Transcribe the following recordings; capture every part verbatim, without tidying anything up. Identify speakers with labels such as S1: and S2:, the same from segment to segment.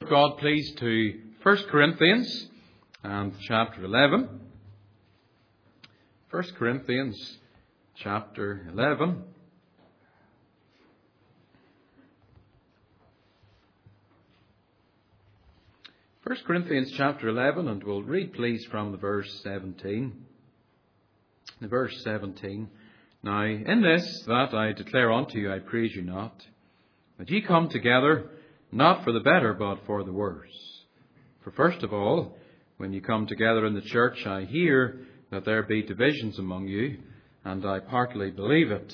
S1: God, please, to First Corinthians and chapter eleven. First Corinthians chapter eleven. First Corinthians chapter eleven, and we'll read, please, from the verse seventeen. The verse seventeen. Now, in this that I declare unto you, I praise you not, that ye come together, not for the better, but for the worse. For first of all, when ye come together in the church, I hear that there be divisions among you, and I partly believe it.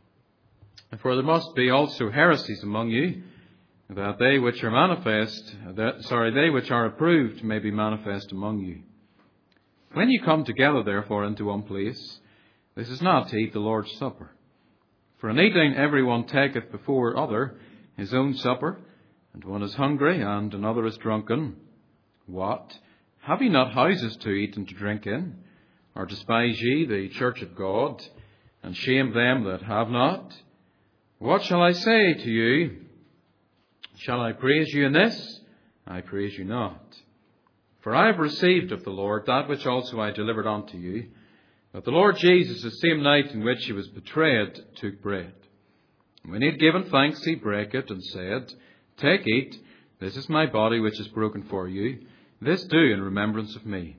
S1: For there must be also heresies among you, that they which are manifest, that, sorry, they which are approved may be manifest among you. When ye come together, therefore, into one place, this is not to eat the Lord's Supper. For in eating every one taketh before other his own supper, and one is hungry, and another is drunken. What? Have ye not houses to eat and to drink in? Or despise ye the church of God, and shame them that have not? What shall I say to you? Shall I praise you in this? I praise you not. For I have received of the Lord that which also I delivered unto you, that the Lord Jesus, the same night in which he was betrayed, took bread. And when he had given thanks, he brake it, and said, Take, eat, this is my body which is broken for you. This do in remembrance of me.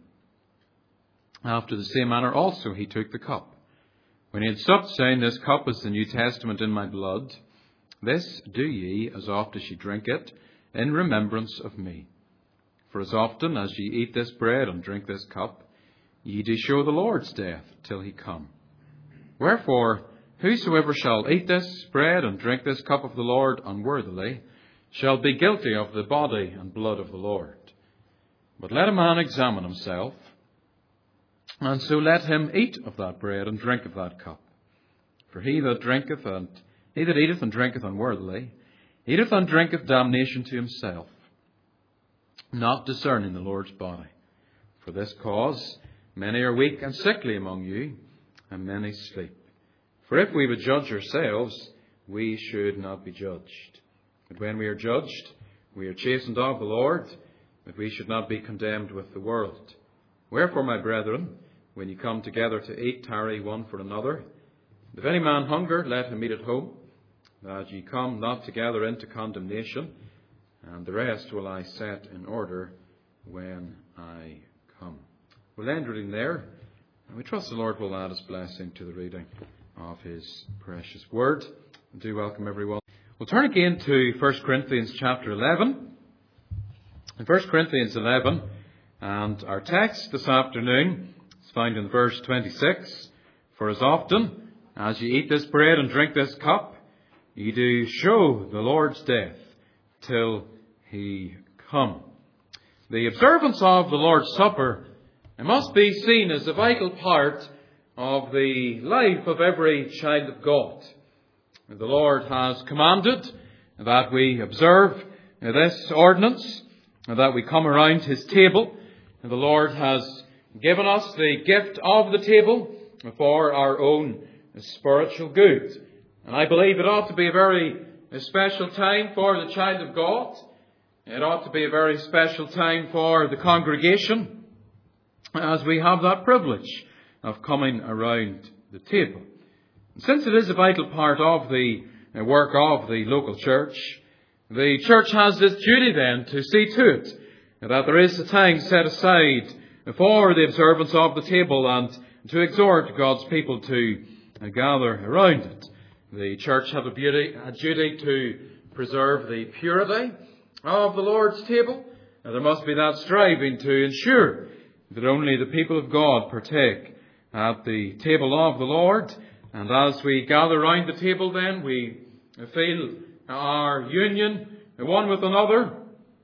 S1: After the same manner also he took the cup, when he had supped, saying, This cup is the New Testament in my blood. This do ye, as oft as ye drink it, in remembrance of me. For as often as ye eat this bread and drink this cup, ye do show the Lord's death till he come. Wherefore, whosoever shall eat this bread and drink this cup of the Lord unworthily shall be guilty of the body and blood of the Lord. But let a man examine himself, and so let him eat of that bread and drink of that cup. For he that drinketh and he that eateth and drinketh unworthily eateth and drinketh damnation to himself, not discerning the Lord's body. For this cause many are weak and sickly among you, and many sleep. For if we would judge ourselves, we should not be judged. But when we are judged, we are chastened of the Lord, that we should not be condemned with the world. Wherefore, my brethren, when ye come together to eat, tarry one for another. If any man hunger, let him eat at home, that ye come not together into condemnation, and the rest will I set in order when I come. We'll end reading there, and we trust the Lord will add his blessing to the reading of his precious word. I do welcome everyone. We'll turn again to First Corinthians chapter eleven. In First Corinthians eleven, and our text this afternoon is found in verse twenty-six. For as often as ye eat this bread and drink this cup, ye do show the Lord's death till he come. The observance of the Lord's Supper it must be seen as a vital part of the life of every child of God. The Lord has commanded that we observe this ordinance, that we come around his table. And the Lord has given us the gift of the table for our own spiritual good. And I believe it ought to be a very special time for the child of God. It ought to be a very special time for the congregation, as we have that privilege of coming around the table. And since it is a vital part of the work of the local church, the church has this duty then to see to it that there is a time set aside for the observance of the table and to exhort God's people to gather around it. The church have a, beauty, a duty to preserve the purity of the Lord's table. Now, there must be that striving to ensure that only the people of God partake at the table of the Lord. And as we gather round the table then, we feel our union one with another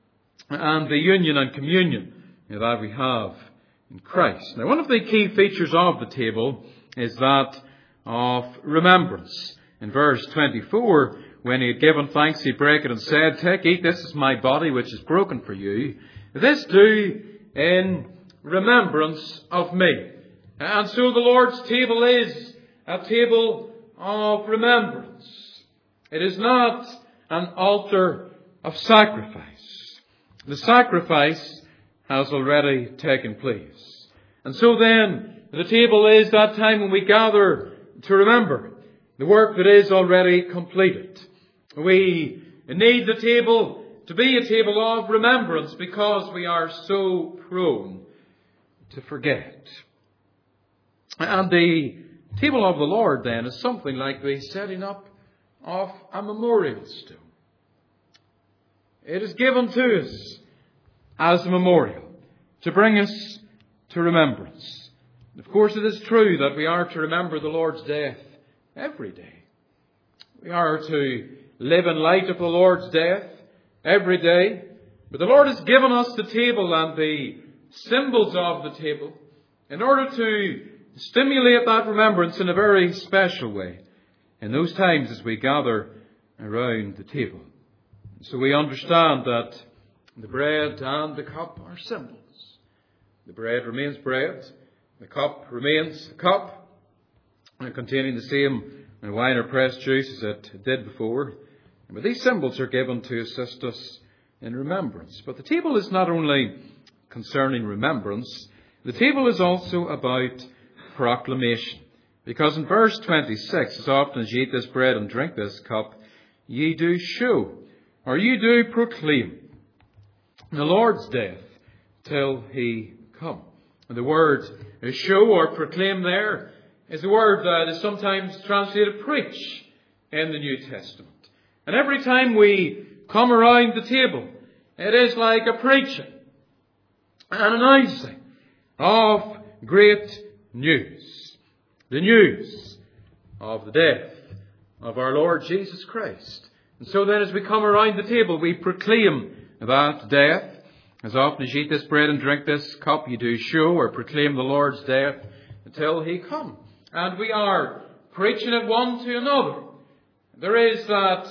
S1: and the union and communion that we have in Christ. Now, one of the key features of the table is that of remembrance. In verse twenty-four, when he had given thanks, he brake it and said, Take, eat, this is my body which is broken for you. This do in remembrance of me. And so the Lord's table is a table of remembrance. It is not an altar of sacrifice. The sacrifice has already taken place. And so then, the table is that time when we gather to remember the work that is already completed. We need the table to be a table of remembrance because we are so prone to forget. And the table of the Lord then is something like the setting up of a memorial stone. It is given to us as a memorial to bring us to remembrance. Of course, it is true that we are to remember the Lord's death every day. We are to live in light of the Lord's death every day. But the Lord has given us the table and the symbols of the table in order to stimulate that remembrance in a very special way in those times as we gather around the table. So we understand that the bread and the cup are symbols. The bread remains bread. The cup remains a cup, containing the same wine or pressed juice as it did before. But these symbols are given to assist us in remembrance. But the table is not only concerning remembrance, the table is also about proclamation. Because in verse twenty-six, as often as ye eat this bread and drink this cup, ye do show, or ye do proclaim, the Lord's death till he come. And the word show or proclaim there is a word that is sometimes translated preach in the New Testament. And every time we come around the table, it is like a preaching, an announcing of great news. The news of the death of our Lord Jesus Christ. And so then as we come around the table, we proclaim that death. As often as you eat this bread and drink this cup, you do show or proclaim the Lord's death until he come. And we are preaching it one to another. There is that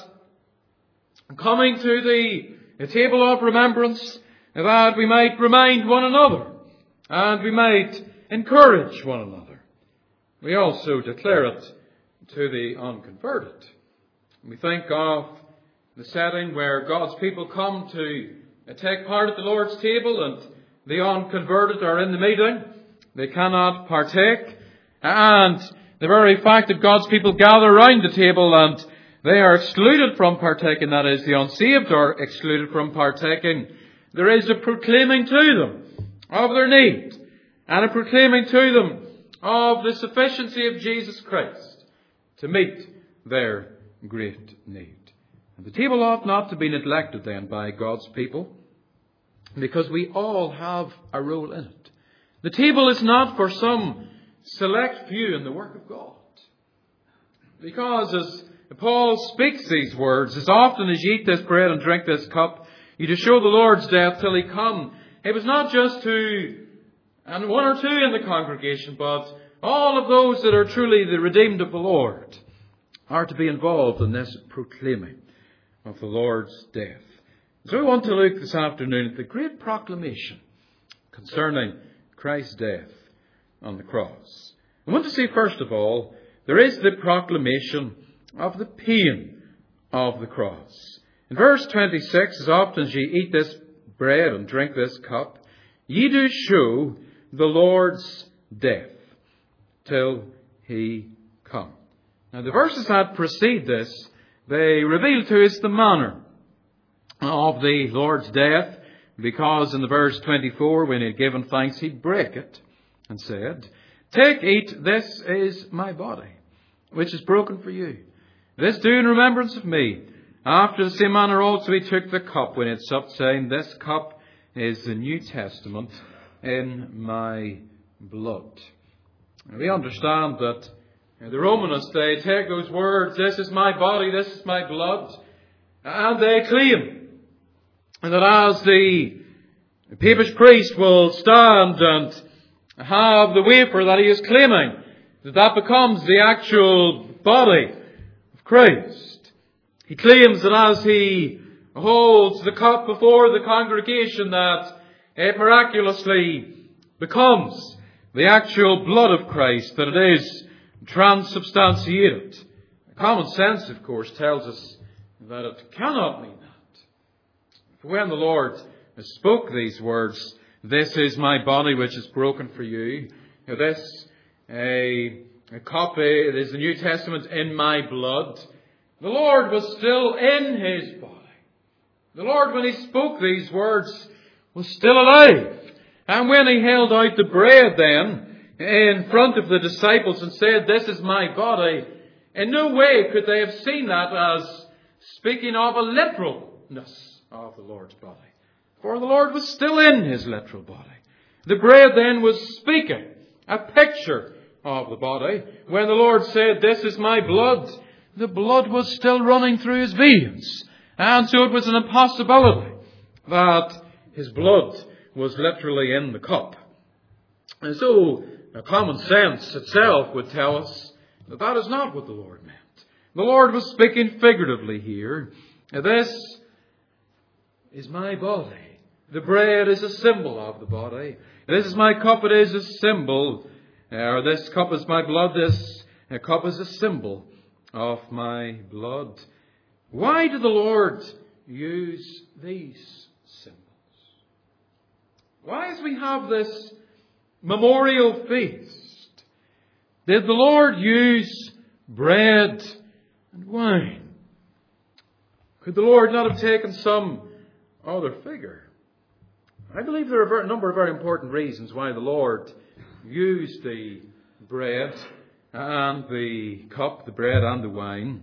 S1: coming to the, the table of remembrance that we might remind one another and we might encourage one another. We also declare it to the unconverted. We think of the setting where God's people come to take part at the Lord's table and the unconverted are in the meeting. They cannot partake. And the very fact that God's people gather around the table and they are excluded from partaking, that is, the unsaved are excluded from partaking, there is a proclaiming to them of their need and a proclaiming to them of the sufficiency of Jesus Christ to meet their great need. And the table ought not to be neglected then by God's people, because we all have a role in it. The table is not for some select few in the work of God. Because as Paul speaks these words, as often as ye eat this bread and drink this cup, you do show the Lord's death till he come. It was not just to and one or two in the congregation, but all of those that are truly the redeemed of the Lord are to be involved in this proclaiming of the Lord's death. So we want to look this afternoon at the great proclamation concerning Christ's death on the cross. I want to see, first of all, there is the proclamation of the pain of the cross. In verse twenty-six, as often as ye eat this bread and drink this cup, ye do show the Lord's death till he come. Now the verses that precede this, they reveal to us the manner of the Lord's death, because in the verse twenty-four, when he had given thanks, he brake it and said, Take, eat, this is my body, which is broken for you. This do in remembrance of me. After the same manner also he took the cup when he had supped, saying, This cup is the New Testament in my blood. And we understand that the Romanists, they take those words, this is my body, this is my blood, and they claim that as the Papish priest will stand and have the wafer that he is claiming, that that becomes the actual body of Christ. He claims that as he holds the cup before the congregation, that it miraculously becomes the actual blood of Christ, that it is transubstantiated. Common sense, of course, tells us that it cannot mean that. For when the Lord spoke these words, "This is my body which is broken for you." Now this, a, a copy, it is the New Testament, "in my blood." The Lord was still in His body. The Lord, when He spoke these words, was still alive. And when He held out the bread then in front of the disciples and said, "This is my body," in no way could they have seen that as speaking of a literalness of the Lord's body. For the Lord was still in His literal body. The bread then was speaking a picture of the body. When the Lord said, "This is my blood," the blood was still running through His veins. And so it was an impossibility that His blood was literally in the cup. And so common sense itself would tell us that that is not what the Lord meant. The Lord was speaking figuratively here. This is my body. The bread is a symbol of the body. This is my cup. It is a symbol. Or this cup is my blood. This cup is a symbol of my blood. Why did the Lord use these symbols? Why, as we have this memorial feast, did the Lord use bread and wine? Could the Lord not have taken some other figure? I believe there are a number of very important reasons why the Lord used the bread and the cup, the bread and the wine.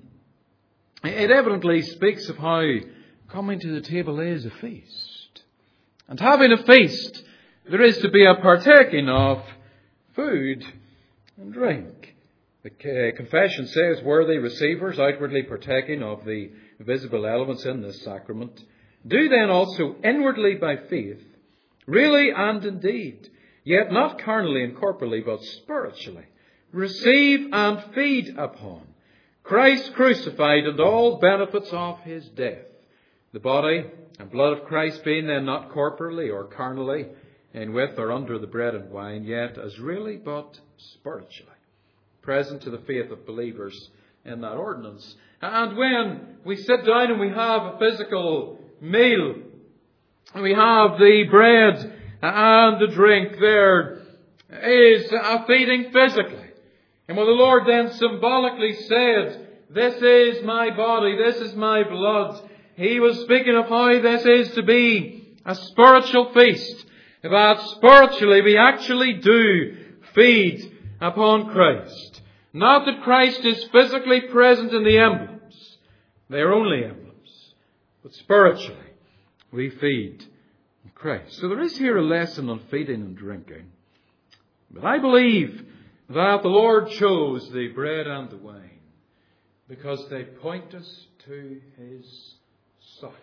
S1: It evidently speaks of how coming to the table is a feast. And having a feast, there is to be a partaking of food and drink. The confession says, "Worthy receivers, outwardly partaking of the visible elements in this sacrament, do then also inwardly by faith, really and indeed, yet not carnally and corporally, but spiritually, receive and feed upon Christ crucified and all benefits of His death, the body and blood of Christ being then not corporally or carnally in with or under the bread and wine, yet as really but spiritually present to the faith of believers in that ordinance." And when we sit down and we have a physical meal, and we have the bread and the drink, there is a feeding physically. And when the Lord then symbolically said, "This is my body, this is my blood," He was speaking of how this is to be a spiritual feast. That spiritually we actually do feed upon Christ. Not that Christ is physically present in the emblems. They are only emblems. But spiritually we feed Christ. So there is here a lesson on feeding and drinking. But I believe that the Lord chose the bread and the wine because they point us to His suffering.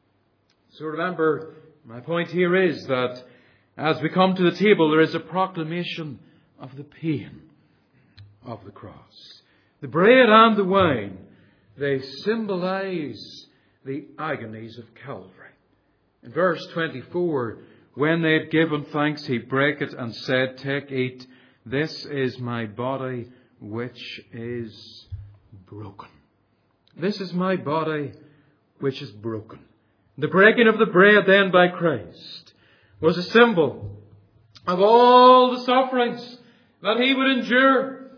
S1: So remember, my point here is that as we come to the table, there is a proclamation of the pain of the cross. The bread and the wine, they symbolize the agonies of Calvary. In verse twenty-four, when they had given thanks, He brake it and said, "Take, eat. This is my body which is broken." This is my body which is broken. The breaking of the bread then by Christ was a symbol of all the sufferings that He would endure.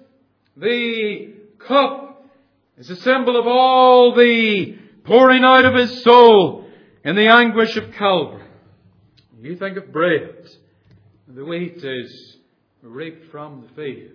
S1: The cup is a symbol of all the pouring out of His soul in the anguish of Calvary. You think of bread. The wheat is reaped from the field.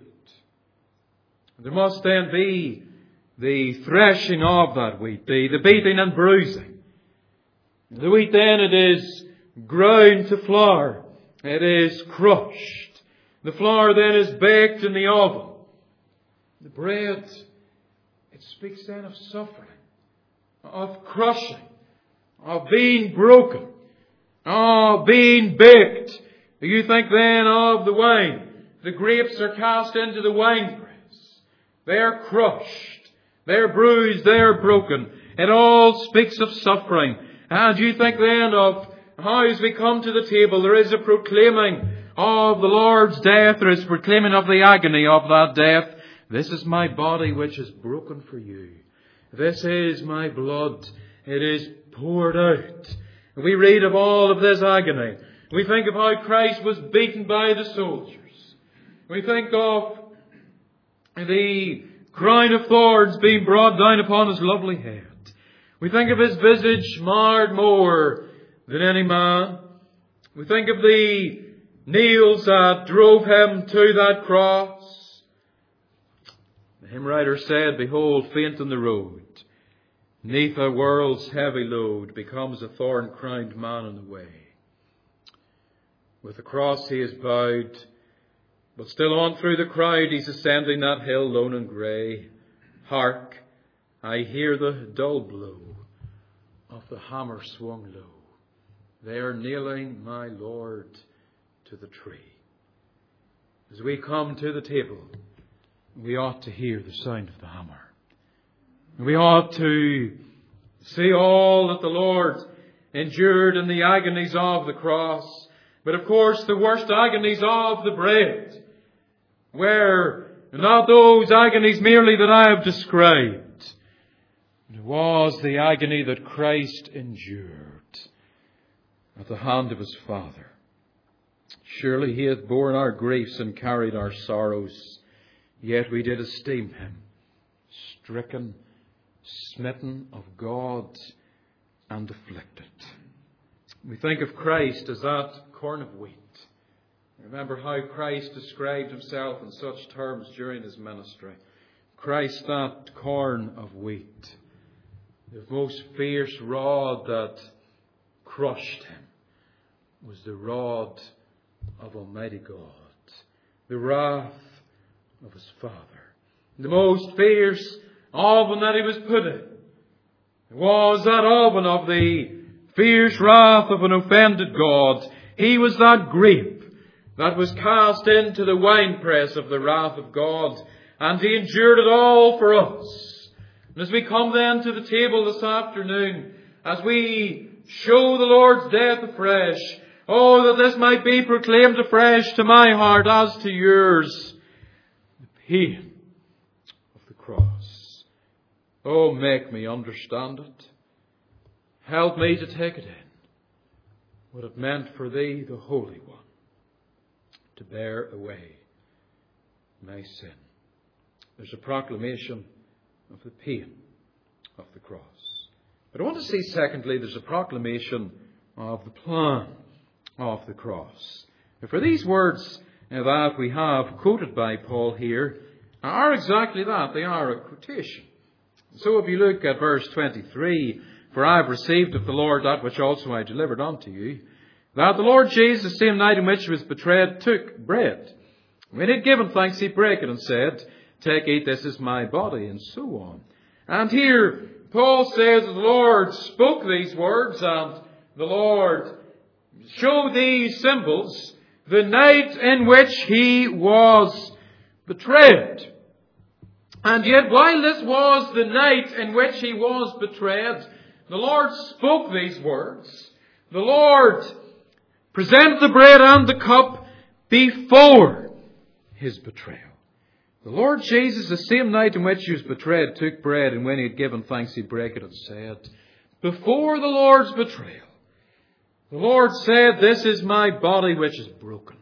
S1: There must then be the threshing of that wheat, the, the beating and bruising. The wheat then, it is ground to flour. It is crushed. The flour then is baked in the oven. The bread, it speaks then of suffering, of crushing, of being broken, of being baked. You think then of the wine. The grapes are cast into the winepress. They are crushed. They are bruised. They are broken. It all speaks of suffering. And you think then of how as we come to the table there is a proclaiming of the Lord's death. There is proclaiming of the agony of that death. This is my body which is broken for you. This is my blood. It is poured out. We read of all of this agony. We think of how Christ was beaten by the soldiers. We think of the crown of thorns being brought down upon his lovely head. We think of his visage marred more than any man. We think of the nails that drove him to that cross. The hymn writer said, "Behold, faint on the road, neath a world's heavy load, becomes a thorn-crowned man on the way. With the cross he is bowed, but still on through the crowd he's ascending that hill lone and grey. Hark, I hear the dull blow of the hammer swung low. They are nailing my Lord to the tree." As we come to the table, we ought to hear the sound of the hammer. We ought to see all that the Lord endured in the agonies of the cross. But of course, the worst agonies of the bread were not those agonies merely that I have described. It was the agony that Christ endured at the hand of his Father. Surely he hath borne our griefs and carried our sorrows, yet we did esteem him stricken, smitten of God, and afflicted. We think of Christ as that corn of wheat. Remember how Christ described himself in such terms during his ministry. Christ, that corn of wheat. The most fierce rod that crushed him was the rod of Almighty God, the wrath of his Father. The most fierce oven that he was put in was that oven of the fierce wrath of an offended God. He was that grape that was cast into the winepress of the wrath of God, and he endured it all for us. And as we come then to the table this afternoon, as we show the Lord's death afresh, oh, that this might be proclaimed afresh to my heart as to yours, the pain of the cross. Oh, make me understand it. Help me to take it in. What it meant for thee, the Holy One, to bear away my sin. There's a proclamation of the pain of the cross. But I want to see, secondly, there's a proclamation of the plan of the cross. For these words that we have quoted by Paul here are exactly that. They are a quotation. So if you look at verse twenty-three, "For I have received of the Lord that which also I delivered unto you, that the Lord Jesus, the same night in which he was betrayed, took bread. When he had given thanks, he brake it and said, Take, eat, this is my body," and so on. And here Paul says that the Lord spoke these words, and the Lord showed these symbols the night in which he was betrayed. And yet, while this was the night in which he was betrayed, the Lord spoke these words. The Lord presented the bread and the cup before his betrayal. The Lord Jesus, the same night in which he was betrayed, took bread, and when he had given thanks, he brake it and said, before the Lord's betrayal, the Lord said, "This is my body which is broken.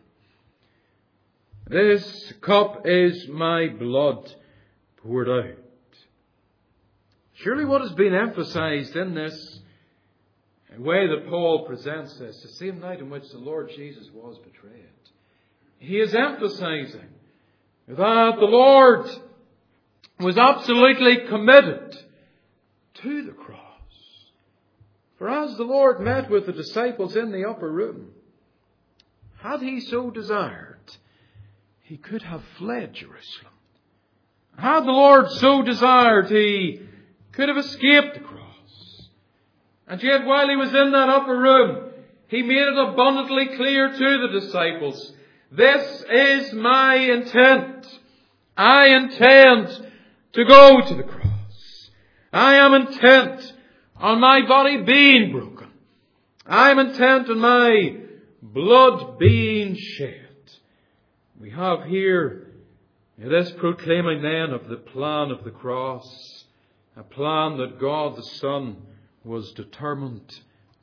S1: This cup is my blood poured out." Surely what has been emphasized in this way that Paul presents this, the same night in which the Lord Jesus was betrayed, he is emphasizing that the Lord was absolutely committed to the cross. For as the Lord met with the disciples in the upper room, had he so desired, he could have fled Jerusalem. Had the Lord so desired, he could have escaped the cross. And yet while he was in that upper room, he made it abundantly clear to the disciples, "This is my intent. I intend to go to the cross. I am intent on my body being broken. I am intent on my blood being shed." We have here this proclaiming then of the plan of the cross, a plan that God the Son was determined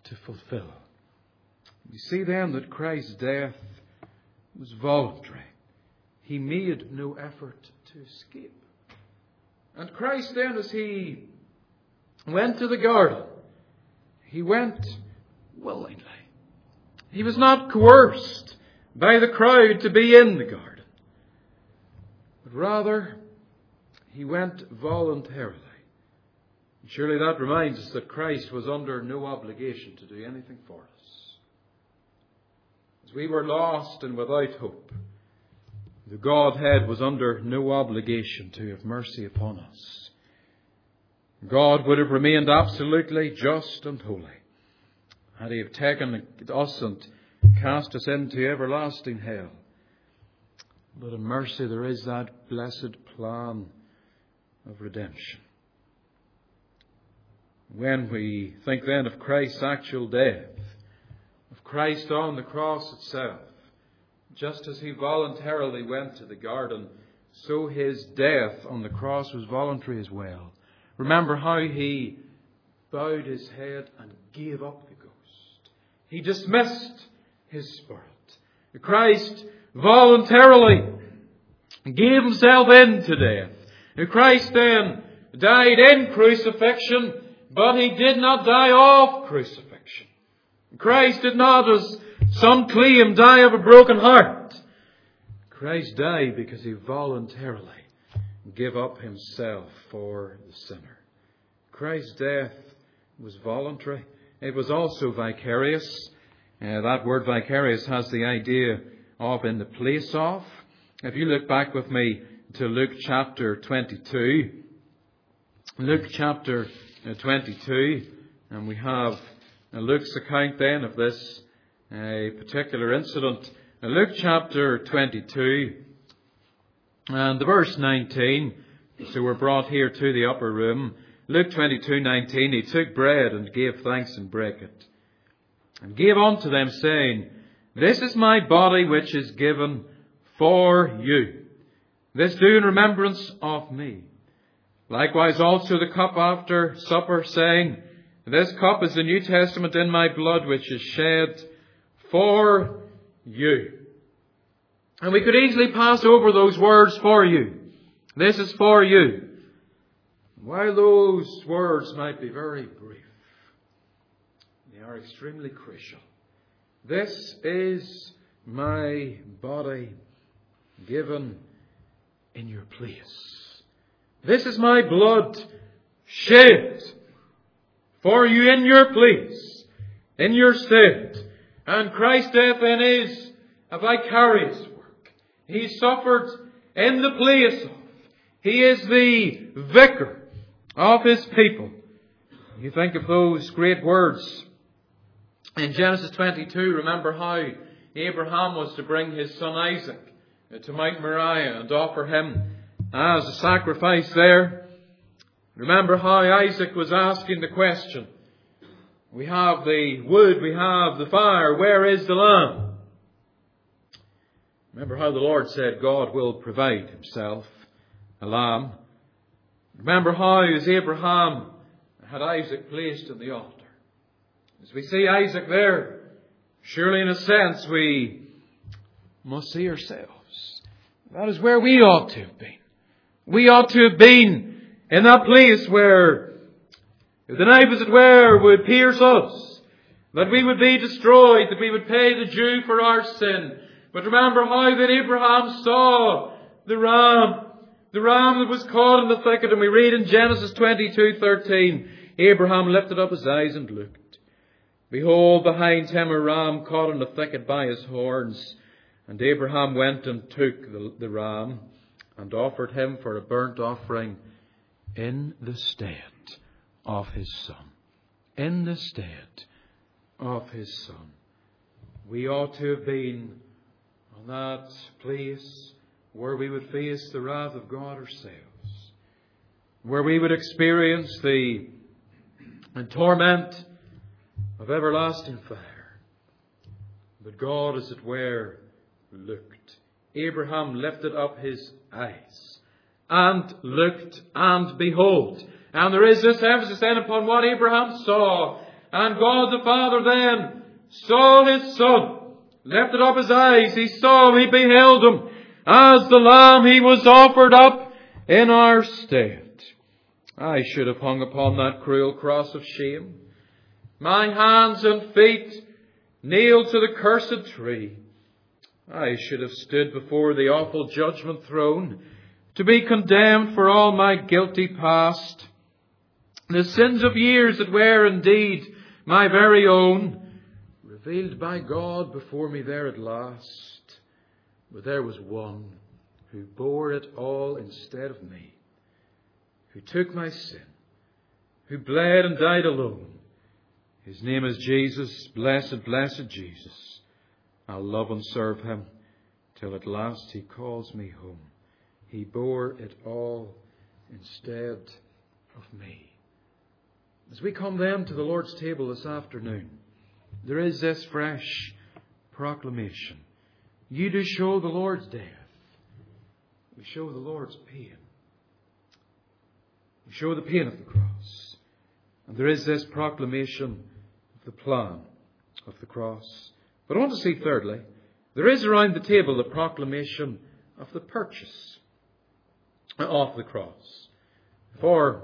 S1: to fulfill. You see then that Christ's death was voluntary. He made no effort to escape. And Christ then, as he went to the garden, he went willingly. He was not coerced by the crowd to be in the garden, but rather he went voluntarily. And surely that reminds us that Christ was under no obligation to do anything for us. As we were lost and without hope, the Godhead was under no obligation to have mercy upon us. God would have remained absolutely just and holy had he have taken us and cast us into everlasting hell. But in mercy there is that blessed plan of redemption. When we think then of Christ's actual death, of Christ on the cross itself, just as he voluntarily went to the garden, so his death on the cross was voluntary as well. Remember how he bowed his head and gave up the ghost. He dismissed his spirit. Christ voluntarily gave himself in to death. Christ then died in crucifixion, but he did not die of crucifixion. Christ did not, as some claim, die of a broken heart. Christ died because he voluntarily gave up himself for the sinner. Christ's death was voluntary. It was also vicarious. Uh, that word vicarious has the idea of in the place of. If you look back with me to Luke chapter twenty-two. Luke chapter twenty-two. And we have Luke's account then of this uh, particular incident. Luke chapter twenty-two. And the verse nineteen. So we're brought here to the upper room. Luke twenty-two nineteen, he took bread and gave thanks and brake it, and gave unto them, saying, This is my body which is given for you. This do in remembrance of me. Likewise also the cup after supper, saying, This cup is the New Testament in my blood, which is shed for you. And we could easily pass over those words, for you. This is for you. While those words might be very brief, they are extremely crucial. This is my body given in your place. This is my blood shed for you in your place, in your stead. And Christ's death then is a vicarious work. He suffered in the place of. He is the vicar of his people. You think of those great words in Genesis twenty-two. Remember how Abraham was to bring his son Isaac to Mount Moriah and offer him as a sacrifice there. Remember how Isaac was asking the question. We have the wood, we have the fire, where is the lamb? Remember how the Lord said God will provide himself a lamb. Remember how, as Abraham had Isaac placed on the altar. As we see Isaac there, surely in a sense we must see ourselves. That is where we ought to have been. We ought to have been in that place where the knife, as it were, would pierce us. That we would be destroyed, that we would pay the due for our sin. But remember how that Abraham saw the ram. The ram that was caught in the thicket, and we read in Genesis twenty-two thirteen, Abraham lifted up his eyes and looked. Behold, behind him a ram caught in the thicket by his horns. And Abraham went and took the, the ram and offered him for a burnt offering in the stead of his son. In the stead of his son. We ought to have been on that place where we would face the wrath of God ourselves, where we would experience the torment of everlasting fire. But God, as it were, looked. Abraham lifted up his eyes and looked, and behold. And there is this emphasis then upon what Abraham saw. And God the Father then saw His Son, lifted up His eyes, He saw, He beheld Him, as the Lamb He was offered up in our stead. I should have hung upon that cruel cross of shame, my hands and feet nailed to the cursed tree. I should have stood before the awful judgment throne, to be condemned for all my guilty past, the sins of years that were indeed my very own, revealed by God before me there at last. But there was one who bore it all instead of me, who took my sin, who bled and died alone. His name is Jesus, blessed, blessed Jesus. I'll love and serve Him till at last He calls me home. He bore it all instead of me. As we come then to the Lord's table this afternoon, there is this fresh proclamation. You do show the Lord's death. We show the Lord's pain. We show the pain of the cross. And there is this proclamation of the plan of the cross. But I want to see thirdly, there is around the table the proclamation of the purchase of the cross. For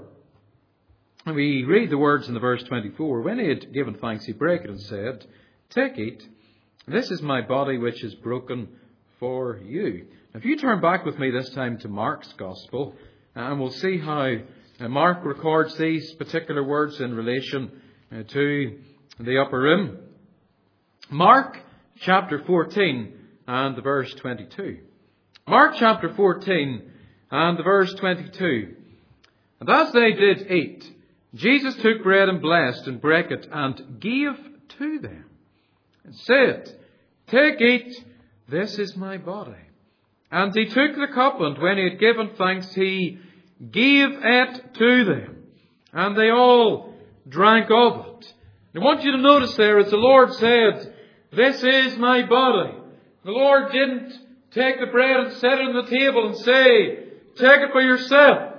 S1: we read the words in the verse twenty-four, when He had given thanks, He brake it and said, take, eat, this is my body which is broken for you. Now, if you turn back with me this time to Mark's Gospel, and we'll see how Mark records these particular words in relation to the upper room. Mark chapter fourteen and the verse twenty-two. Mark chapter fourteen and the verse twenty-two. And as they did eat, Jesus took bread and blessed and brake it and gave to them and said, take, eat, this is my body. And He took the cup, and when He had given thanks, He gave it to them. And they all drank of it. I want you to notice there, as the Lord said, this is my body. The Lord didn't take the bread and set it on the table and say, take it for yourself.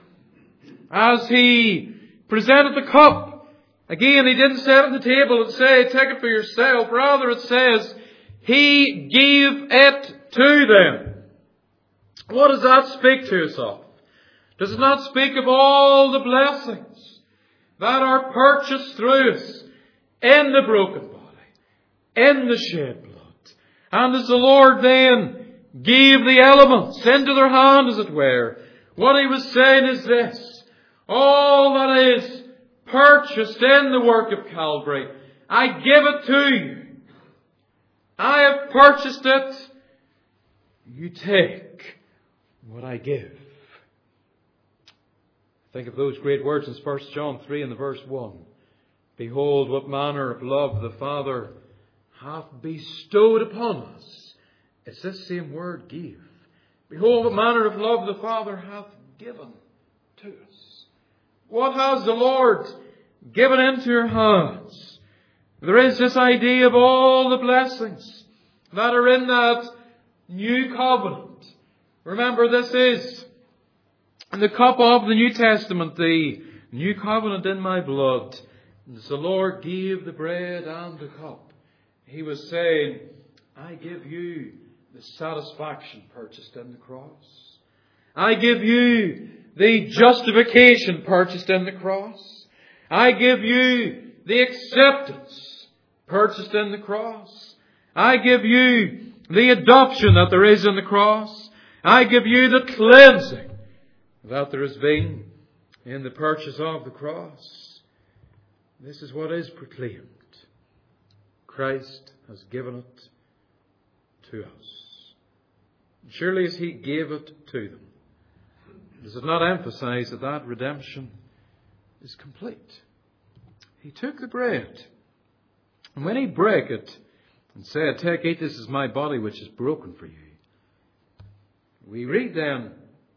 S1: As He presented the cup, again, He didn't set it on the table and say, take it for yourself. Rather, it says, He gave it to them. What does that speak to us of? Does it not speak of all the blessings that are purchased through us in the broken body, in the shed blood? And as the Lord then gave the elements into their hand, as it were, what He was saying is this: all that is purchased in the work of Calvary, I give it to you. I have purchased it. You take what I give. Think of those great words in First John three and the verse one. Behold, what manner of love the Father hath bestowed upon us. It's this same word, give. Behold, what manner of love the Father hath given to us. What has the Lord given into your hands? There is this idea of all the blessings that are in that new covenant. Remember, this is the cup of the New Testament, the new covenant in my blood. As the Lord gave the bread and the cup, He was saying, I give you the satisfaction purchased in the cross. I give you the justification purchased in the cross. I give you the acceptance purchased in the cross. I give you the adoption that there is in the cross. I give you the cleansing that there has been in the purchase of the cross. This is what is proclaimed. Christ has given it to us. Surely as He gave it to them, does it not emphasize that that redemption is complete? He took the bread, and when He brake it and said, take, eat, this is my body which is broken for you. We read then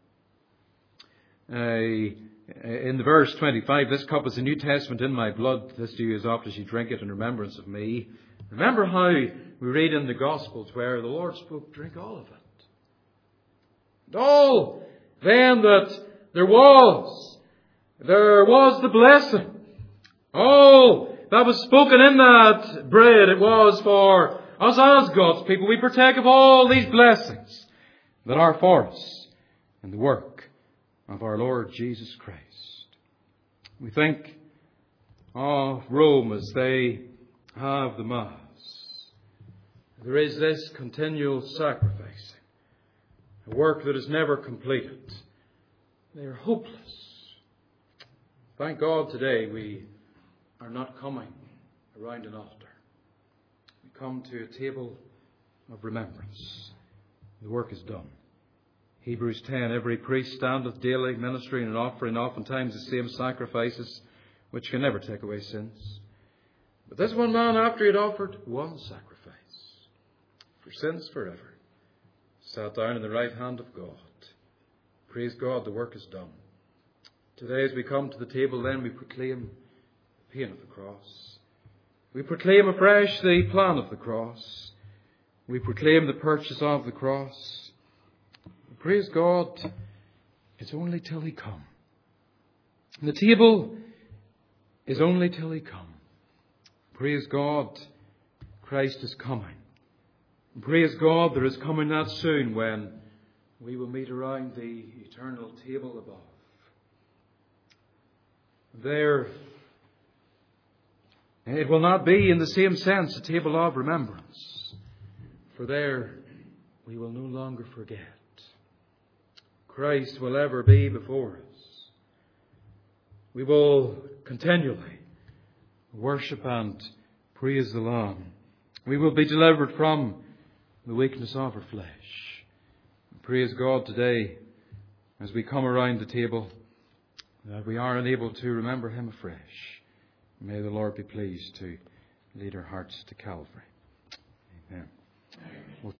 S1: uh, in the verse twenty-five, this cup is the New Testament in my blood. This do you as oft as you drink it in remembrance of me. Remember how we read in the Gospels where the Lord spoke, drink all of it. And all then that there was, there was the blessing. All that was spoken in that bread, it was for us as God's people. We partake of all these blessings that are for us in the work of our Lord Jesus Christ. We think of Rome as they have the Mass. There is this continual sacrificing, a work that is never completed. They are hopeless. Thank God today we are not coming around an altar. We come to a table of remembrance. The work is done. Hebrews ten, every priest standeth daily ministering and offering oftentimes the same sacrifices, which can never take away sins. But this one man, after he had offered one sacrifice for sins forever, sat down in the right hand of God. Praise God, the work is done. Today as we come to the table, then we proclaim the pain of the cross. We proclaim afresh the plan of the cross. We proclaim the purchase of the cross. Praise God, it's only till He come. And the table is only till He come. Praise God, Christ is coming. And praise God, there is coming that soon when we will meet around the eternal table above. There, it will not be in the same sense a table of remembrance. For there, we will no longer forget. Christ will ever be before us. We will continually worship and praise the Lamb. We will be delivered from the weakness of our flesh. Praise God today as we come around the table that we are unable to remember Him afresh. May the Lord be pleased to lead our hearts to Calvary.